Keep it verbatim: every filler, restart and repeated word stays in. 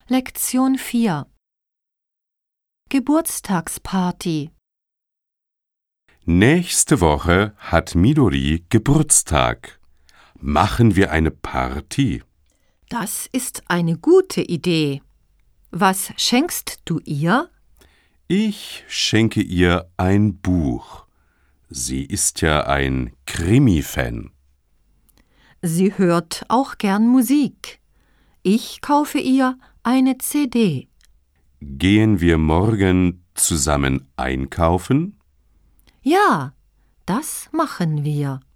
Lektion vier Geburtstagsparty. Nächste Woche hat Midori Geburtstag. Machen wir eine Party? Das ist eine gute Idee. Was schenkst du ihr? Ich schenke ihr ein Buch. Sie ist ja ein Krimi-Fan. Sie hört auch gern Musik. Ich kaufe ihr eine C D. Gehen wir morgen zusammen einkaufen? Ja, das machen wir.